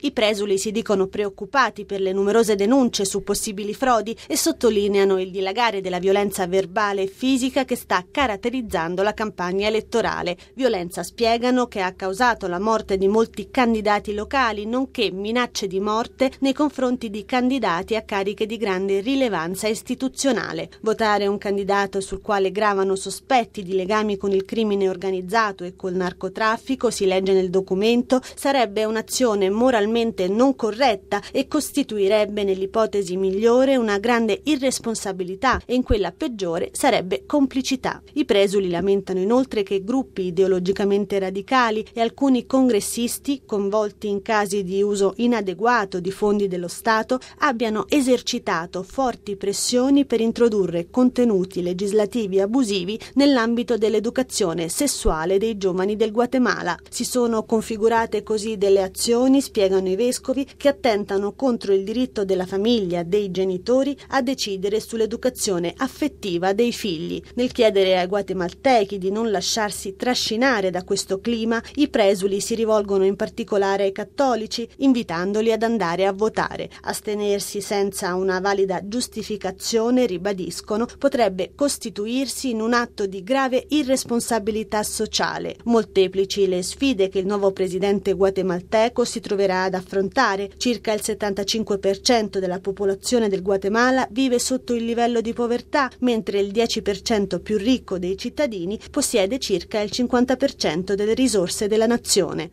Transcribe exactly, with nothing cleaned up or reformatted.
I presuli si dicono preoccupati per le numerose denunce su possibili frodi e sottolineano il dilagare della violenza verbale e fisica che sta caratterizzando la campagna elettorale. Violenza, spiegano, che ha causato la morte di molti candidati locali, nonché minacce di morte nei confronti di candidati a cariche di grande rilevanza istituzionale. Votare un candidato sul quale gravano sospetti di legami con il crimine organizzato e col narcotraffico, si legge nel documento, sarebbe un'azione moralmente non corretta e costituirebbe nell'ipotesi migliore una grande irresponsabilità e in quella peggiore sarebbe complicità. I presuli lamentano inoltre che gruppi ideologicamente radicali e alcuni congressisti coinvolti in casi di uso inadeguato di fondi dello Stato abbiano esercitato forti pressioni per introdurre contenuti legislativi abusivi nell'ambito dell'educazione sessuale dei giovani del Guatemala. Si sono configurate così delle azioni, spiegano i vescovi, che attentano contro il diritto della famiglia, dei genitori, a decidere sull'educazione affettiva dei figli. Nel chiedere ai guatemaltechi di non lasciarsi trascinare da questo clima, i presuli si rivolgono in particolare ai cattolici, invitandoli ad andare a votare. Astenersi senza una valida giustificazione, ribadiscono, potrebbe costituirsi in un atto di grave irresponsabilità sociale. Molteplici le sfide che il nuovo presidente guatemalteco si troverà ad affrontare. Circa il settantacinque per cento della popolazione del Guatemala vive sotto il livello di povertà, mentre il dieci per cento più ricco dei cittadini possiede circa il cinquanta per cento delle risorse della nazione.